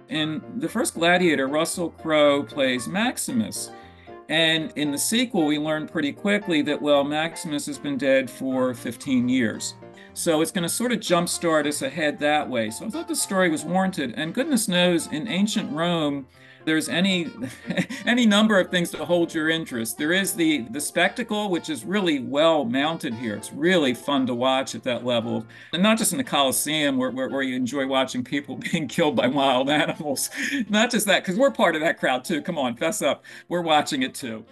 In the first Gladiator, Russell Crowe plays Maximus. And in the sequel, we learn pretty quickly that, well, Maximus has been dead for 15 years. So it's going to sort of jumpstart us ahead that way. So I thought the story was warranted. And goodness knows, in ancient Rome, there's any any number of things to hold your interest. There is the spectacle, which is really well mounted here. It's really fun to watch at that level, and not just in the Colosseum where you enjoy watching people being killed by wild animals. Not just that, because we're part of that crowd too. Come on, fess up. We're watching it too.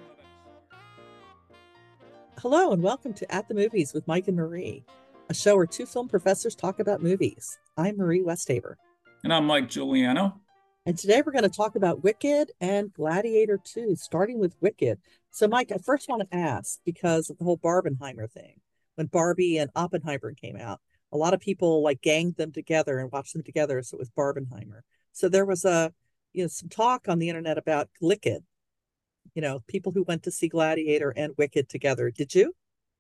Hello, and welcome to At the Movies with Mike and Marie, a show where two film professors talk about movies. I'm Marie Westhaver, And I'm Mike Giuliano. and today we're going to talk about Wicked and Gladiator 2, starting with Wicked. So, Mike, I first want to ask, because of the whole Barbenheimer thing, when Barbie and Oppenheimer came out, a lot of people like ganged them together and watched them together, so it was Barbenheimer. So there was some talk on the internet about Glicked, people who went to see Gladiator and Wicked together. Did you?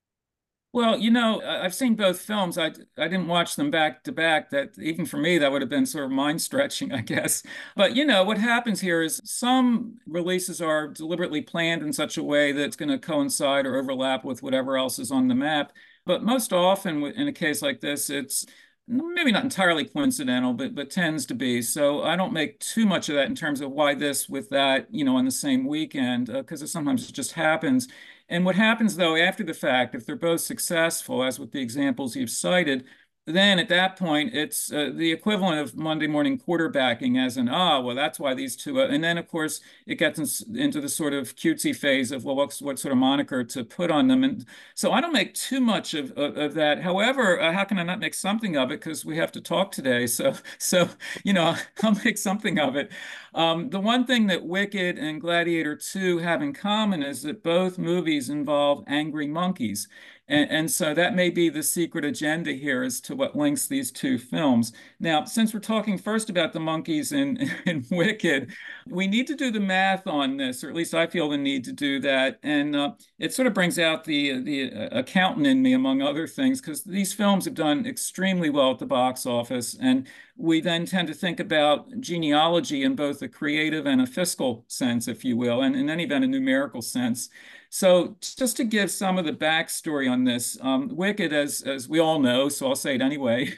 Well, I've seen both films. I didn't watch them back to back. That even for me, that would have been sort of mind stretching, I guess. But what happens here is some releases are deliberately planned in such a way that it's going to coincide or overlap with whatever else is on the map. But most often, in a case like this, it's maybe not entirely coincidental, but tends to be. So I don't make too much of that in terms of why this with that, on the same weekend, because it sometimes just happens. And what happens though after the fact, if they're both successful, as with the examples you've cited, then at that point it's the equivalent of Monday morning quarterbacking, as in, well, that's why these two. And then of course it gets into the sort of cutesy phase of, well, what sort of moniker to put on them. And so I don't make too much of that. However, how can I not make something of it? Because we have to talk today. So I'll make something of it. The one thing that Wicked and Gladiator 2 have in common is that both movies involve angry monkeys. And so that may be the secret agenda here as to what links these two films. Now, since we're talking first about the monkeys in Wicked, we need to do the math on this, or at least I feel the need to do that. And it sort of brings out the accountant in me, among other things, because these films have done extremely well at the box office. And we then tend to think about genealogy in both a creative and a fiscal sense, if you will, and in any event, a numerical sense. So just to give some of the backstory on this, Wicked, as we all know, so I'll say it anyway,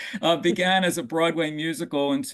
began as a Broadway musical in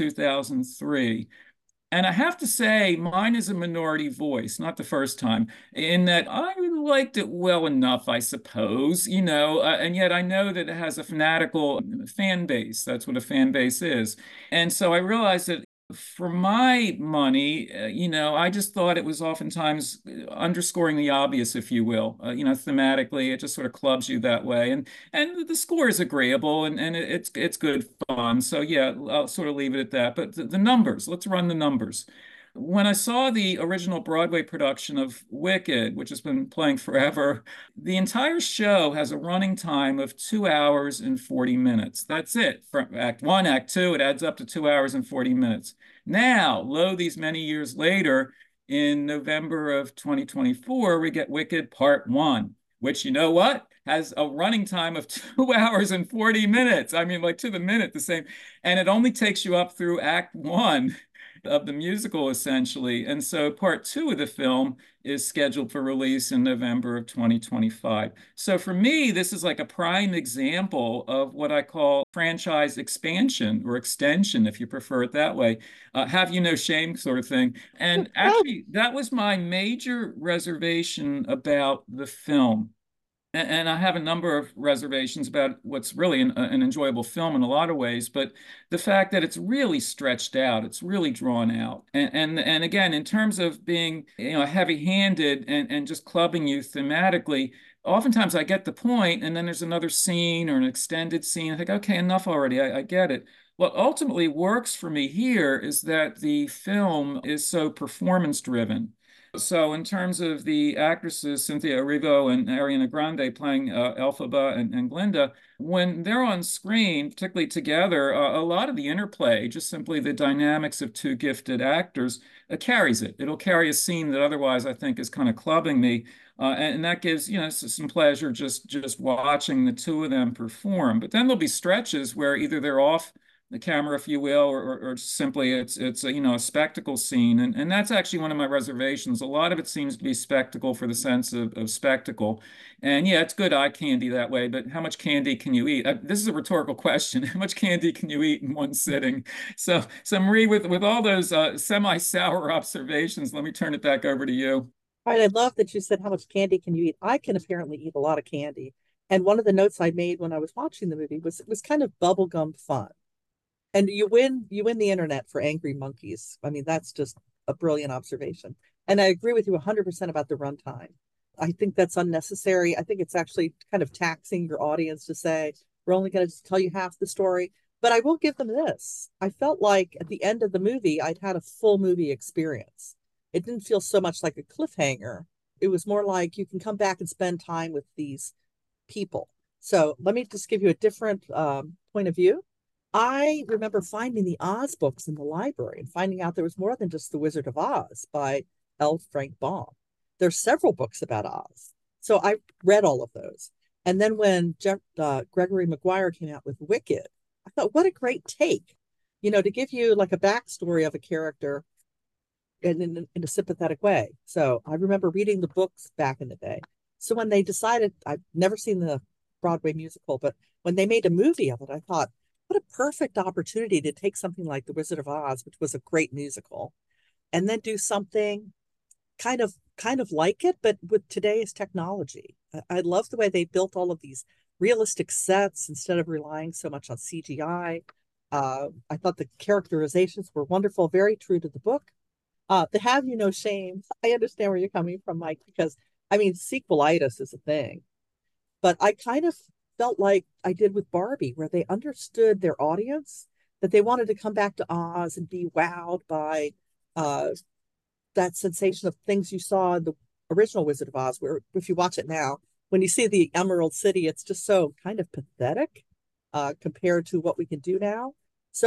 2003. And I have to say, mine is a minority voice, not the first time, in that I liked it well enough, I suppose, and yet I know that it has a fanatical fan base. That's what a fan base is. And so I realized that for my money, I just thought it was oftentimes underscoring the obvious, if you will. Thematically, it just sort of clubs you that way, and the score is agreeable, and it's good fun. So yeah, I'll sort of leave it at that. But the numbers, let's run the numbers. When I saw the original Broadway production of Wicked, which has been playing forever, the entire show has a running time of 2 hours and 40 minutes. That's it. From Act One, Act Two, it adds up to 2 hours and 40 minutes. Now, lo, these many years later, in November of 2024, we get Wicked Part One, which, you know what? Has a running time of 2 hours and 40 minutes. I mean, like to the minute, the same. And it only takes you up through Act One of the musical, essentially. And so part two of the film is scheduled for release in November of 2025. So for me, this is like a prime example of what I call franchise expansion or extension, if you prefer it that way. Have you no shame sort of thing. And Well, actually, that was my major reservation about the film. And I have a number of reservations about what's really an enjoyable film in a lot of ways, but the fact that it's really stretched out, it's really drawn out. And again, in terms of being, heavy-handed and just clubbing you thematically, oftentimes I get the point, and then there's another scene or an extended scene. I think, okay, enough already. I get it. What ultimately works for me here is that the film is so performance driven. So, in terms of the actresses, Cynthia Erivo and Ariana Grande playing Elphaba and Glinda, when they're on screen, particularly together, a lot of the interplay, just simply the dynamics of two gifted actors, carries it. It'll carry a scene that otherwise I think is kind of clubbing me. And that gives, some pleasure just watching the two of them perform. But then there'll be stretches where either they're off the camera, if you will, or simply it's a, a spectacle scene, and that's actually one of my reservations. A lot of it seems to be spectacle for the sense of spectacle, and yeah, it's good eye candy that way. But how much candy can you eat? This is a rhetorical question. How much candy can you eat in one sitting? So Marie, with all those semi-sour observations, let me turn it back over to you. All right, I love that you said how much candy can you eat. I can apparently eat a lot of candy. And one of the notes I made when I was watching the movie was it was kind of bubblegum fun. And you win the internet for angry monkeys. I mean, that's just a brilliant observation. And I agree with you 100% about the runtime. I think that's unnecessary. I think it's actually kind of taxing your audience to say, we're only going to tell you half the story. But I will give them this. I felt like at the end of the movie, I'd had a full movie experience. It didn't feel so much like a cliffhanger. It was more like you can come back and spend time with these people. So let me just give you a different point of view. I remember finding the Oz books in the library and finding out there was more than just The Wizard of Oz by L. Frank Baum. There's several books about Oz. So I read all of those. And then when Gregory Maguire came out with Wicked, I thought, what a great take, to give you like a backstory of a character in a sympathetic way. So I remember reading the books back in the day. So when they decided, I've never seen the Broadway musical, but when they made a movie of it, I thought, what a perfect opportunity to take something like The Wizard of Oz, which was a great musical, and then do something kind of like it, but with today's technology. I love the way they built all of these realistic sets instead of relying so much on CGI. I thought the characterizations were wonderful, very true to the book. The Have You No Shame. I understand where you're coming from, Mike, because I mean, sequelitis is a thing, but I kind of felt like I did with Barbie, where they understood their audience, that they wanted to come back to Oz and be wowed by uh, that sensation of things you saw in the original Wizard of Oz, where if you watch it now, when you see the Emerald City, it's just so kind of pathetic compared to what we can do now. So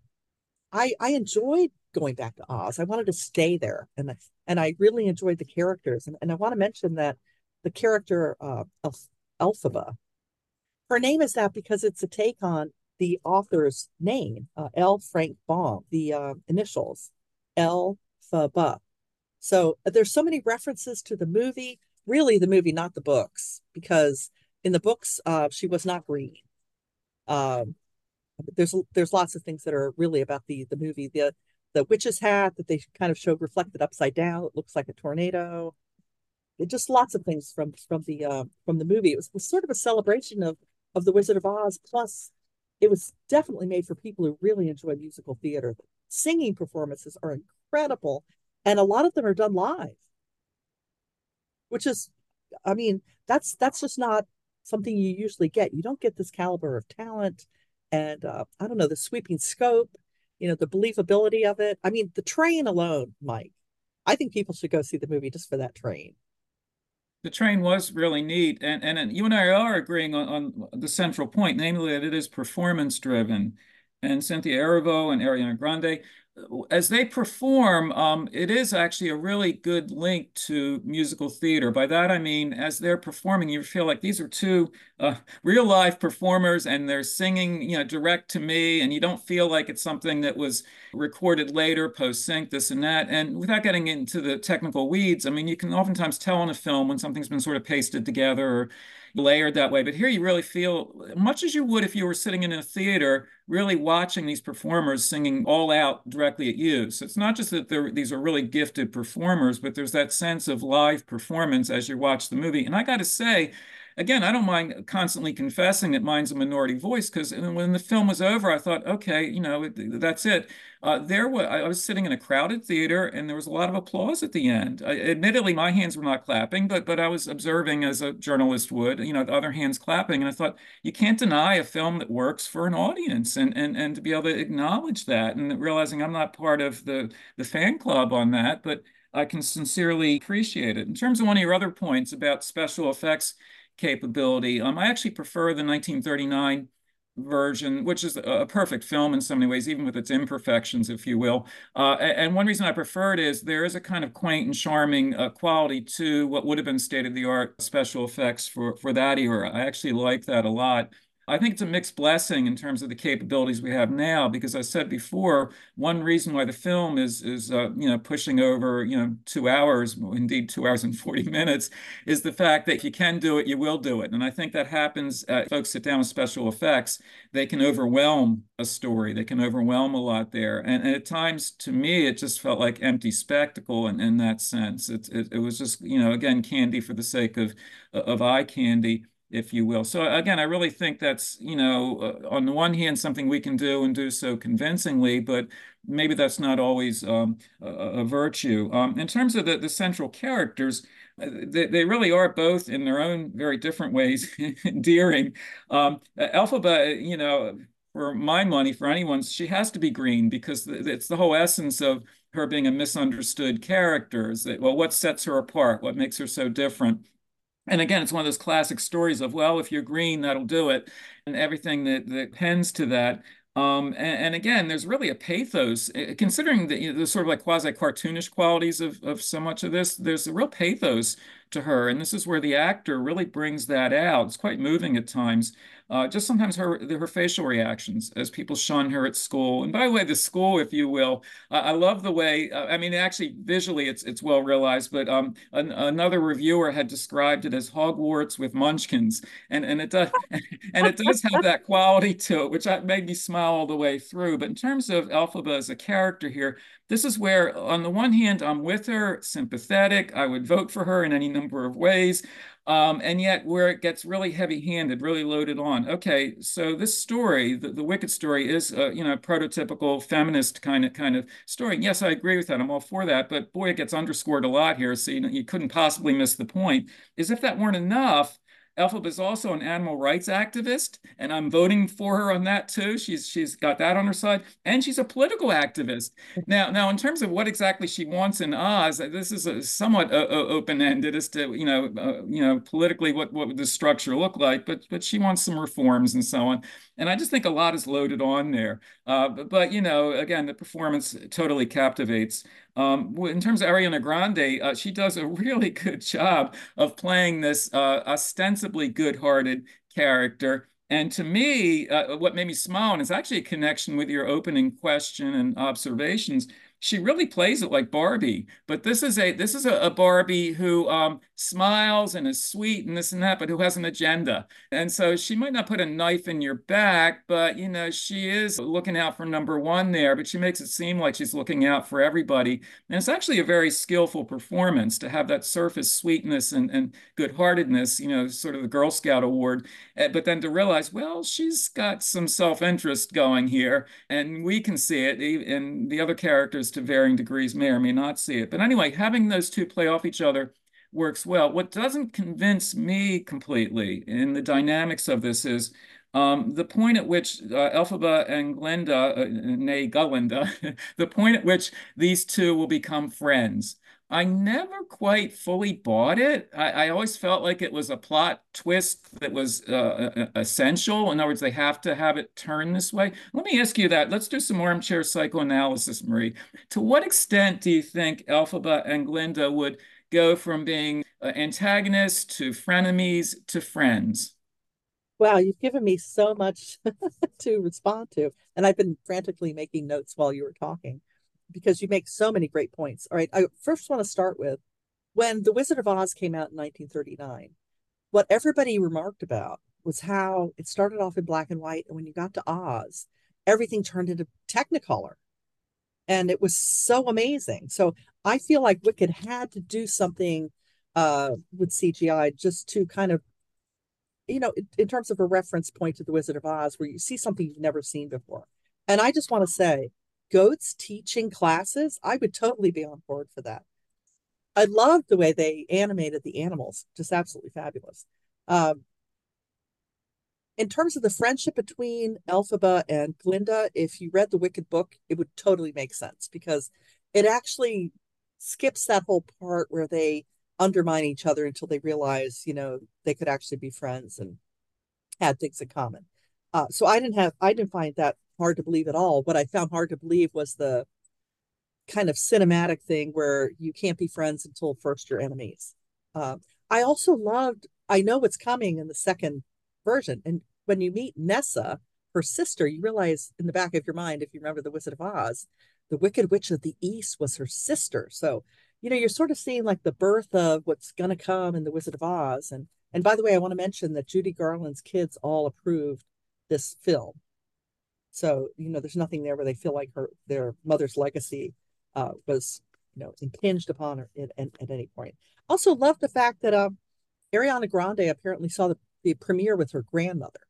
I enjoyed going back to Oz. I wanted to stay there, and I really enjoyed the characters. And I want to mention that the character Elphaba, her name is that because it's a take on the author's name, L. Frank Baum, the initials, Elphaba. So there's so many references to the movie, really the movie, not the books, because in the books she was not green. Um, there's lots of things that are really about the movie. The witch's hat that they kind of showed reflected upside down. It looks like a tornado. It just lots of things from the movie. It was sort of a celebration of the Wizard of Oz. Plus, it was definitely made for people who really enjoy musical theater. The singing performances are incredible, and a lot of them are done live, which is, I mean, that's just not something you usually get. You don't get this caliber of talent, and I don't know, the sweeping scope, the believability of it. I mean, the train alone, Mike. I think people should go see the movie just for that train. The train was really neat, and you and I are agreeing on the central point, namely that it is performance driven. And Cynthia Erivo and Ariana Grande, as they perform, it is actually a really good link to musical theater. By that I mean, as they're performing, you feel like these are two real live performers, and they're singing, direct to me, and you don't feel like it's something that was recorded later, post sync, this and that. And without getting into the technical weeds, I mean, you can oftentimes tell in a film when something's been sort of pasted together or layered that way. But here you really feel, much as you would if you were sitting in a theater, really watching these performers singing all out directly at you. So it's not just that these are really gifted performers, but there's that sense of live performance as you watch the movie. And I got to say, again, I don't mind constantly confessing that mine's a minority voice, because when the film was over, I thought, okay, that's it. I was sitting in a crowded theater, and there was a lot of applause at the end. Admittedly, my hands were not clapping, but I was observing as a journalist would, the other hands clapping, and I thought you can't deny a film that works for an audience, and to be able to acknowledge that, and realizing I'm not part of the fan club on that, but I can sincerely appreciate it. In terms of one of your other points about special effects capability. I actually prefer the 1939 version, which is a perfect film in so many ways, even with its imperfections, if you will. And one reason I prefer it is there is a kind of quaint and charming quality to what would have been state-of-the-art special effects for that era. I actually like that a lot. I think it's a mixed blessing in terms of the capabilities we have now, because I said before, one reason why the film is pushing over 2 hours, indeed 2 hours and 40 minutes, is the fact that if you can do it, you will do it. And I think that happens. Folks sit down with special effects, they can overwhelm a story. They can overwhelm a lot there. And at times, to me, it just felt like empty spectacle in that sense. It was just, again, candy for the sake of eye candy, if you will. So again, I really think that's, on the one hand, something we can do and do so convincingly, but maybe that's not always a virtue. In terms of the central characters, they really are both in their own very different ways endearing. Elphaba, for my money, for anyone's, she has to be green because it's the whole essence of her being a misunderstood character. Is that, well, what sets her apart? What makes her so different? And again, it's one of those classic stories of, well, if you're green, that'll do it, and everything that pens to that. And again, there's really a pathos, considering the sort of like quasi-cartoonish qualities of so much of this. There's a real pathos to her, and this is where the actor really brings that out. It's quite moving at times. Just sometimes her facial reactions as people shun her at school. And by the way, the school, if you will, I love the way. I mean, actually, visually, it's well realized. But another reviewer had described it as Hogwarts with Munchkins, and it does and it does have that quality to it, which made me smile all the way through. But in terms of Elphaba as a character here, this is where, on the one hand, I'm with her, sympathetic. I would vote for her in any number of ways. And yet, where it gets really heavy-handed, really loaded on. Okay, so this story, the Wicked story, is prototypical feminist kind of story. And yes, I agree with that. I'm all for that. But boy, it gets underscored a lot here. So you couldn't possibly miss the point. Is if that weren't enough, Elphaba is also an animal rights activist, and I'm voting for her on that too. She's got that on her side, and she's a political activist. Now, in terms of what exactly she wants in Oz, this is somewhat open-ended as to politically what would the structure look like, but she wants some reforms and so on. And I just think a lot is loaded on there. But again, the performance totally captivates. In terms of Ariana Grande, she does a really good job of playing this ostensibly good-hearted character. And to me, what made me smile, and it's actually a connection with your opening question and observations. She really plays it like Barbie, but this is a Barbie who smiles and is sweet and this and that, but who has an agenda. And so she might not put a knife in your back, but she is looking out for number one there. But she makes it seem like she's looking out for everybody. And it's actually a very skillful performance to have that surface sweetness and good-heartedness, sort of the Girl Scout award, but then to realize, well, she's got some self-interest going here, and we can see it, and the other characters to varying degrees may or may not see it. But anyway, having those two play off each other works well. What doesn't convince me completely in the dynamics of this is the point at which Elphaba and Glinda, nay Gullinda, the point at which these two will become friends. I never quite fully bought it. I always felt like it was a plot twist that was essential. In other words, they have to have it turn this way. Let me ask you that. Let's do some armchair psychoanalysis, Marie. To what extent do you think Elphaba and Glinda would go from being antagonists to frenemies to friends? Wow, you've given me so much to respond to. And I've been frantically making notes while you were talking because you make so many great points. All right, I first want to start with when The Wizard of Oz came out in 1939, what everybody remarked about was how it started off in black and white. And when you got to Oz, everything turned into Technicolor. And it was so amazing. So I feel like Wicked had to do something with CGI just to kind of, in terms of a reference point to The Wizard of Oz, where you see something you've never seen before. And I just want to say, goats teaching classes, I would totally be on board for that. I love the way they animated the animals, just absolutely fabulous. Um, in terms of the friendship between Elphaba and Glinda, if you read the Wicked book, it would totally make sense because it actually skips that whole part where they undermine each other until they realize, they could actually be friends and had things in common. So I didn't find that hard to believe at all. What I found hard to believe was the kind of cinematic thing where you can't be friends until first you're enemies. I also loved, I know what's coming in the second version. And when you meet Nessa, her sister, you realize in the back of your mind, if you remember The Wizard of Oz, the Wicked Witch of the East was her sister. So, you're sort of seeing like the birth of what's going to come in The Wizard of Oz. And by the way, I want to mention that Judy Garland's kids all approved this film. So, there's nothing there where they feel like their mother's legacy was, impinged upon her at any point. Also, love the fact that Ariana Grande apparently saw the premiere with her grandmother.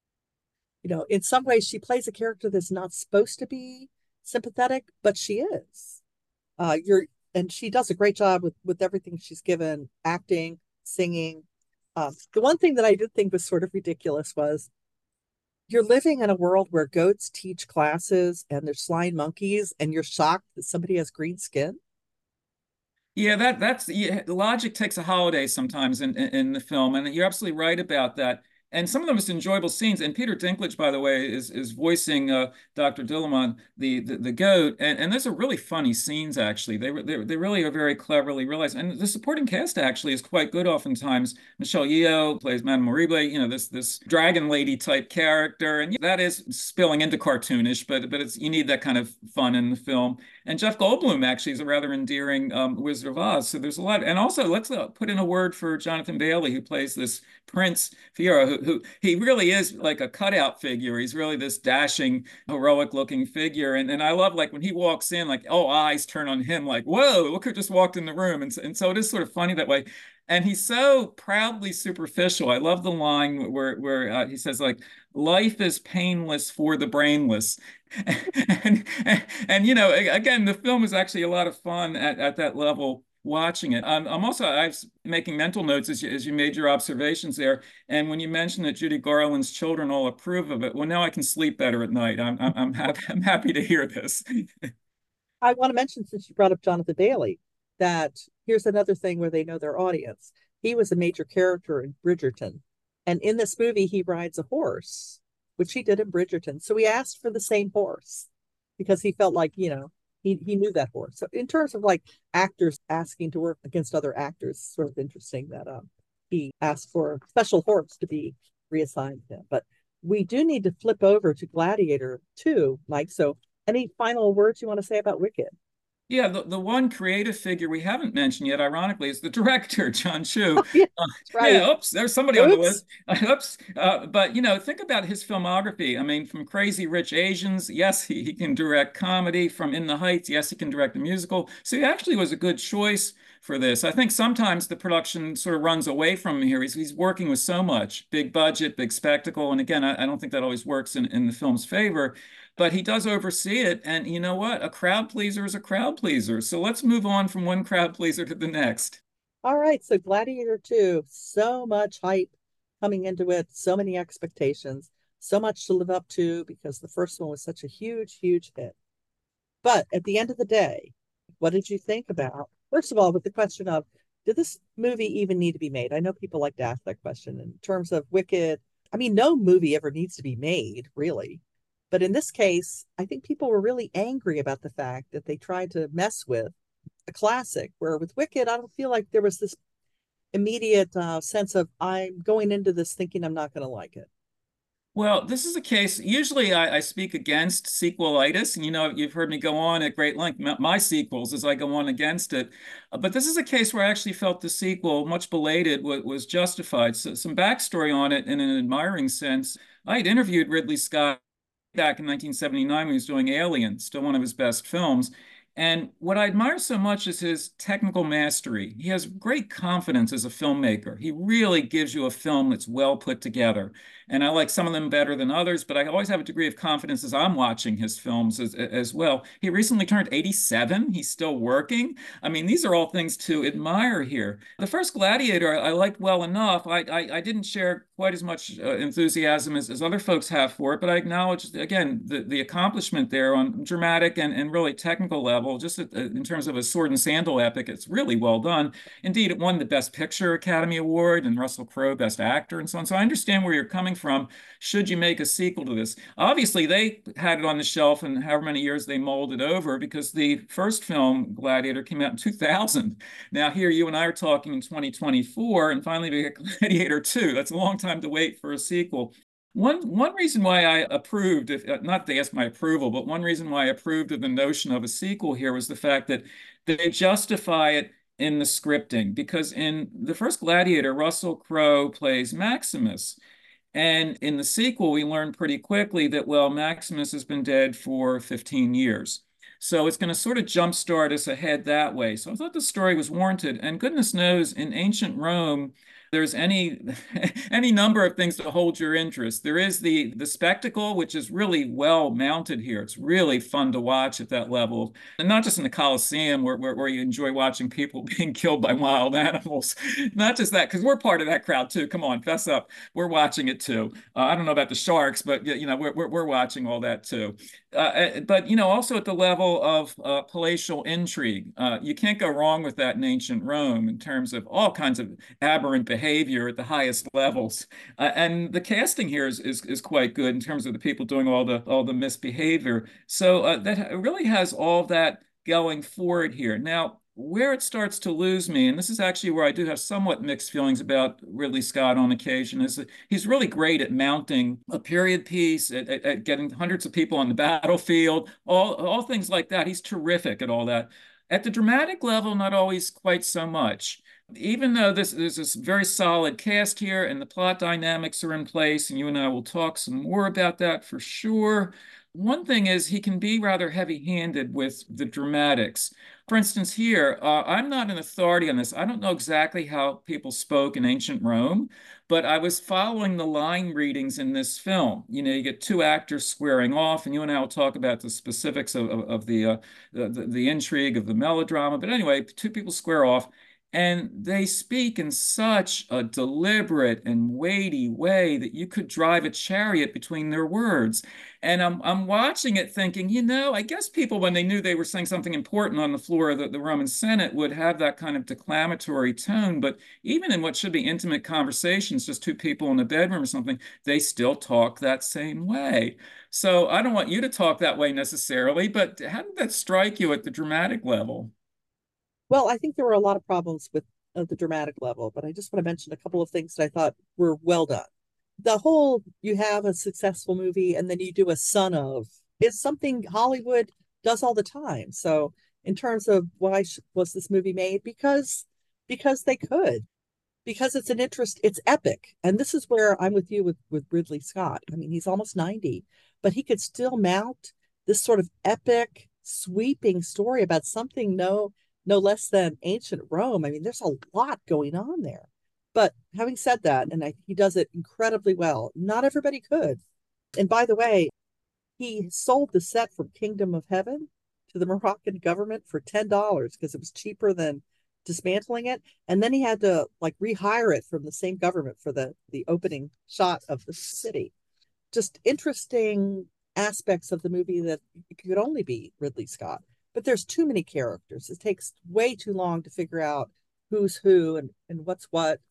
In some ways, she plays a character that's not supposed to be sympathetic, but she is. You're and she does a great job with everything she's given, acting, singing. The one thing that I did think was sort of ridiculous was you're living in a world where goats teach classes and there's flying monkeys, and you're shocked that somebody has green skin. Yeah, that's yeah, logic takes a holiday sometimes in the film, and you're absolutely right about that. And some of the most enjoyable scenes, and Peter Dinklage, by the way, is voicing Dr. Dillamon, the goat, and those are really funny scenes. Actually, they really are very cleverly realized, and the supporting cast actually is quite good. Oftentimes, Michelle Yeoh plays Madame Morrible, this dragon lady type character, and that is spilling into cartoonish, but it's you need that kind of fun in the film. And Jeff Goldblum actually is a rather endearing Wizard of Oz. So there's a lot. And also, let's put in a word for Jonathan Bailey, who plays this Prince Fiero, who he really is like a cutout figure. He's really this dashing, heroic looking figure. And I love like when he walks in, like, all eyes turn on him, like, whoa, look who just walked in the room. And so it is sort of funny that way. And he's so proudly superficial. I love the line where he says like, "Life is painless for the brainless," and again, the film is actually a lot of fun at that level watching it. I was making mental notes as you made your observations there, and when you mentioned that Judy Garland's children all approve of it, well, now I can sleep better at night. I'm happy to hear this. I want to mention, since you brought up Jonathan Bailey, that here's another thing where they know their audience. He was a major character in Bridgerton. And in this movie, he rides a horse, which he did in Bridgerton. So we asked for the same horse because he felt like, he knew that horse. So in terms of like actors asking to work against other actors, sort of interesting that he asked for a special horse to be reassigned to him. But we do need to flip over to Gladiator 2, Mike. So any final words you want to say about Wicked? Yeah, the one creative figure we haven't mentioned yet, ironically, is the director, John Chu. Oh, yeah, Uh, that's right. yeah, oops, there's somebody on the Oops. list. Oops. But, think about his filmography. I mean, from Crazy Rich Asians, yes, he can direct comedy. From In the Heights, yes, he can direct a musical. So he actually was a good choice for this. I think sometimes the production sort of runs away from him here. He's working with so much big budget, big spectacle. And again, I don't think that always works in the film's favor, but he does oversee it. And you know what? A crowd pleaser is a crowd pleaser. So let's move on from one crowd pleaser to the next. All right. So Gladiator 2, so much hype coming into it, so many expectations, so much to live up to because the first one was such a huge, huge hit. But at the end of the day, what did you think about, first of all, with the question of, did this movie even need to be made? I know people like to ask that question in terms of Wicked. I mean, no movie ever needs to be made, really. But in this case, I think people were really angry about the fact that they tried to mess with a classic, where with Wicked, I don't feel like there was this immediate sense of, I'm going into this thinking I'm not going to like it. Well, this is a case, usually I speak against sequelitis, and you've heard me go on at great length, my sequels as I go on against it. But this is a case where I actually felt the sequel, much belated, was justified. So some backstory on it in an admiring sense. I had interviewed Ridley Scott back in 1979 when he was doing Alien, still one of his best films. And what I admire so much is his technical mastery. He has great confidence as a filmmaker. He really gives you a film that's well put together. And I like some of them better than others, but I always have a degree of confidence as I'm watching his films as well. He recently turned 87. He's still working. I mean, these are all things to admire here. The first Gladiator I liked well enough. I didn't share quite as much enthusiasm as other folks have for it, but I acknowledge, again, the accomplishment there on dramatic and really technical level, just in terms of a sword and sandal epic. It's really well done. Indeed, it won the Best Picture Academy Award and Russell Crowe Best Actor and so on. So I understand where you're coming from. Should you make a sequel to this? Obviously, they had it on the shelf and however many years they mulled it over because the first film, Gladiator, came out in 2000. Now, here you and I are talking in 2024, and finally we get Gladiator 2. That's a long time to wait for a sequel. One reason why I approved, if not to ask my approval, but one reason why I approved of the notion of a sequel here was the fact that they justify it in the scripting. Because in the first Gladiator, Russell Crowe plays Maximus. And in the sequel, we learn pretty quickly that, well, Maximus has been dead for 15 years. So it's going to sort of jumpstart us ahead that way. So I thought the story was warranted. And goodness knows, in ancient Rome, there's any any number of things to hold your interest. There is the spectacle, which is really well mounted here. It's really fun to watch at that level, and not just in the Colosseum where you enjoy watching people being killed by wild animals. Not just that, because we're part of that crowd too. Come on, fess up. We're watching it too. I don't know about the sharks, but we're watching all that too. But also at the level of palatial intrigue, you can't go wrong with that in ancient Rome in terms of all kinds of aberrant behavior at the highest levels. And the casting here is quite good in terms of the people doing all the misbehavior. So that really has all that going for it here. Now, where it starts to lose me, and this is actually where I do have somewhat mixed feelings about Ridley Scott on occasion, is that he's really great at mounting a period piece, at getting hundreds of people on the battlefield, all things like that. He's terrific at all that. At the dramatic level, not always quite so much. Even though there's this very solid cast here and the plot dynamics are in place, and you and I will talk some more about that for sure. One thing is he can be rather heavy-handed with the dramatics. For instance, here, I'm not an authority on this. I don't know exactly how people spoke in ancient Rome, but I was following the line readings in this film. You get two actors squaring off, and you and I will talk about the specifics of the intrigue of the melodrama. But anyway, two people square off, and they speak in such a deliberate and weighty way that you could drive a chariot between their words. And I'm watching it thinking, I guess people, when they knew they were saying something important on the floor of the Roman Senate, would have that kind of declamatory tone. But even in what should be intimate conversations, just two people in a bedroom or something, they still talk that same way. So I don't want you to talk that way necessarily, but how did that strike you at the dramatic level? Well, I think there were a lot of problems with the dramatic level, but I just want to mention a couple of things that I thought were well done. The whole you have a successful movie and then you do a son of is something Hollywood does all the time. So in terms of why was this movie made? Because they could, because it's an interest, it's epic. And this is where I'm with you with Ridley Scott. I mean, he's almost 90, but he could still mount this sort of epic, sweeping story about something no less than ancient Rome. I mean, there's a lot going on there. But having said that, he does it incredibly well. Not everybody could. And by the way, he sold the set from Kingdom of Heaven to the Moroccan government for $10 because it was cheaper than dismantling it. And then he had to like rehire it from the same government for the opening shot of the city. Just interesting aspects of the movie that could only be Ridley Scott. But there's too many characters. It takes way too long to figure out who's who and what's what.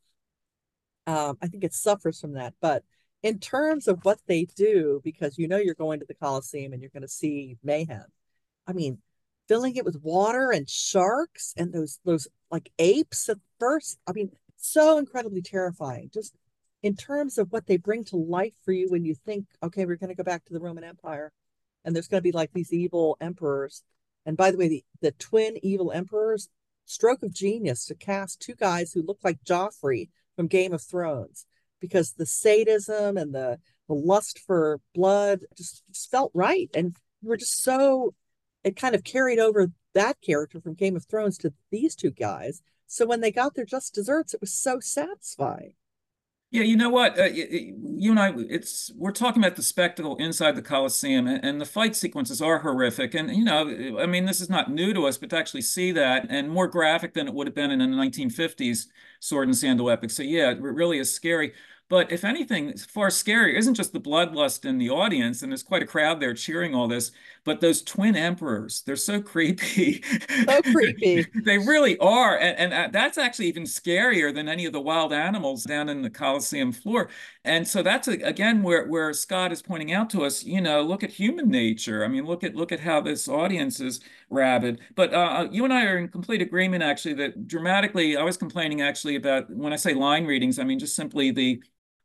I think it suffers from that. But in terms of what they do, because you're going to the Coliseum and you're going to see mayhem. I mean, filling it with water and sharks and those like apes at first. I mean, so incredibly terrifying. Just in terms of what they bring to life for you when you think, okay, we're going to go back to the Roman Empire, and there's going to be like these evil emperors. And by the way, the twin evil emperors, stroke of genius to cast two guys who look like Joffrey from Game of Thrones, because the sadism and the lust for blood just felt right. And you were just so, it kind of carried over that character from Game of Thrones to these two guys. So when they got their just desserts, it was so satisfying. Yeah, you know what? You and I, we're talking about the spectacle inside the Colosseum, and the fight sequences are horrific. And I mean, this is not new to us, but to actually see that and more graphic than it would have been in the 1950s sword and sandal epic. So yeah, it really is scary. But if anything, far scarier isn't just the bloodlust in the audience, and there's quite a crowd there cheering all this, but those twin emperors, they're so creepy. So creepy. They really are. And that's actually even scarier than any of the wild animals down in the Colosseum floor. And so that's again where Scott is pointing out to us, look at human nature. I mean, look at how this audience is rabid. But you and I are in complete agreement, actually, that dramatically, I was complaining actually about when I say line readings, I mean just simply the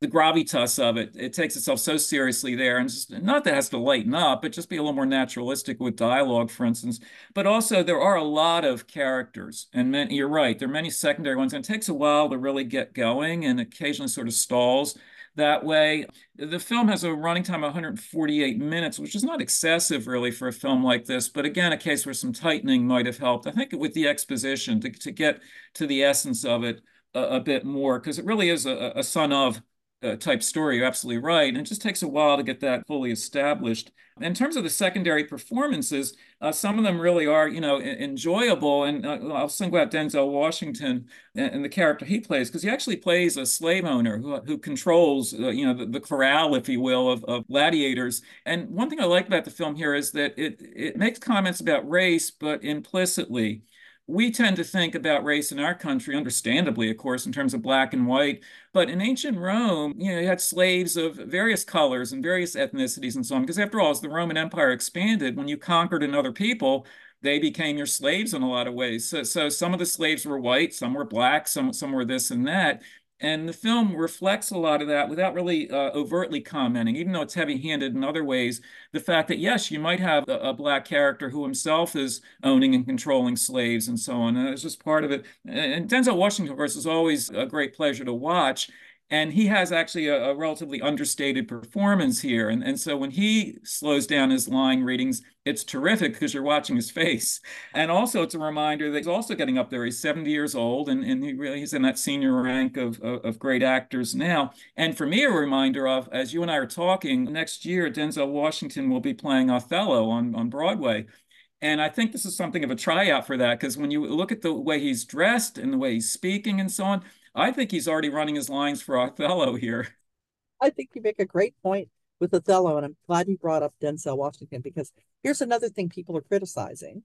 the gravitas of it. It takes itself so seriously there, and just not that it has to lighten up, but just be a little more naturalistic with dialogue, for instance. But also, there are a lot of characters, and many, you're right, there are many secondary ones, and it takes a while to really get going, and occasionally sort of stalls that way. The film has a running time of 148 minutes, which is not excessive really for a film like this, but again, a case where some tightening might have helped. I think with the exposition to get to the essence of it a bit more, because it really is a son of type story. You're absolutely right. And it just takes a while to get that fully established. In terms of the secondary performances, some of them really are, enjoyable. And I'll single out Denzel Washington and the character he plays, because he actually plays a slave owner who controls, the corral, if you will, of gladiators. And one thing I like about the film here is that it makes comments about race, but implicitly. We tend to think about race in our country, understandably, of course, in terms of black and white. But in ancient Rome, you had slaves of various colors and various ethnicities and so on. Because after all, as the Roman Empire expanded, when you conquered another people, they became your slaves in a lot of ways. So some of the slaves were white, some were black, some were this and that. And the film reflects a lot of that without really overtly commenting, even though it's heavy-handed in other ways. The fact that, yes, you might have a black character who himself is owning and controlling slaves and so on. And it's just part of it. And Denzel Washington, of course, is always a great pleasure to watch. And he has actually a relatively understated performance here. And so when he slows down his line readings, it's terrific because you're watching his face. And also, it's a reminder that he's also getting up there. He's 70 years old, and he's in that senior rank of great actors now. And for me, a reminder of, as you and I are talking, next year, Denzel Washington will be playing Othello on Broadway. And I think this is something of a tryout for that, because when you look at the way he's dressed and the way he's speaking and so on, I think he's already running his lines for Othello here. I think you make a great point with Othello, and I'm glad you brought up Denzel Washington because here's another thing people are criticizing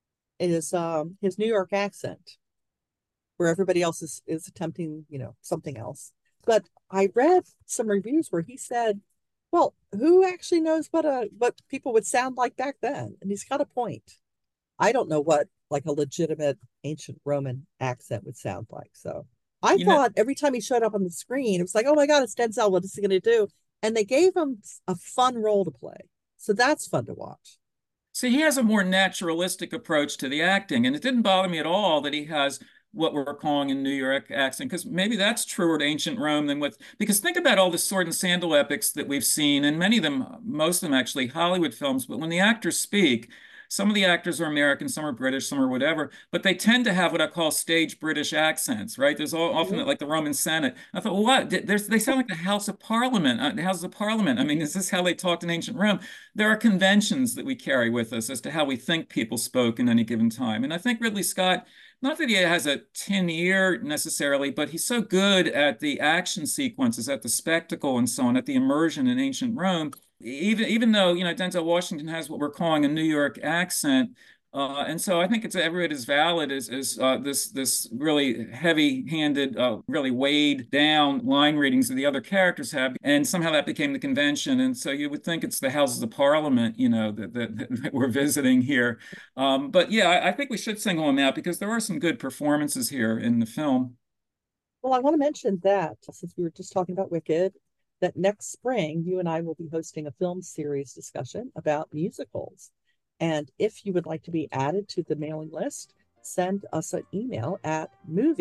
is his New York accent, where everybody else is attempting, something else. But I read some reviews where he said, "Well, who actually knows what people would sound like back then?" And he's got a point. I don't know what like a legitimate ancient Roman accent would sound like. So I You know, thought every time he showed up on the screen, it was like, oh my God, it's Denzel. What is he going to do? And they gave him a fun role to play. So that's fun to watch. See, he has a more naturalistic approach to the acting, and it didn't bother me at all that he has what we're calling a New York accent, because maybe that's truer to ancient Rome than what, because think about all the sword and sandal epics that we've seen, and many of them, most of them actually Hollywood films, but when the actors speak, some of the actors are American, some are British, some are whatever, but they tend to have what I call stage British accents, right? There's often Mhm. like the Roman Senate. I thought, well, what? They sound like the House of Parliament. The House of Parliament. I mean, is this how they talked in ancient Rome? There are conventions that we carry with us as to how we think people spoke in any given time. And I think Ridley Scott, not that he has a tin ear necessarily, but he's so good at the action sequences, at the spectacle and so on, at the immersion in ancient Rome. Even though, Denzel Washington has what we're calling a New York accent, and so I think it's every bit as valid as this really heavy-handed, really weighed down line readings that the other characters have, and somehow that became the convention. And so you would think it's the Houses of Parliament, that we're visiting here. But yeah, I think we should single him out because there are some good performances here in the film. Well, I want to mention that since we were just talking about Wicked, that next spring you and I will be hosting a film series discussion about musicals. And if you would like to be added to the mailing list, send us an email at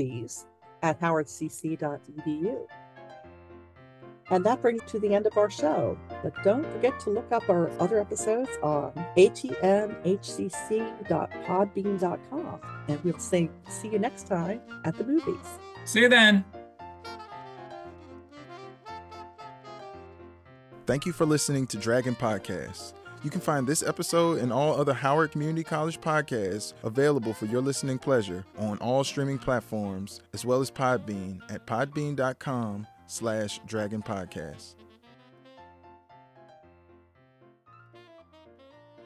movies@howardcc.edu. And that brings to the end of our show. But don't forget to look up our other episodes on atmhcc.podbean.com. And we'll see you next time at the movies. See you then. Thank you for listening to Dragon Podcast. You can find this episode and all other Howard Community College podcasts available for your listening pleasure on all streaming platforms, as well as Podbean at podbean.com/Dragon Podcast.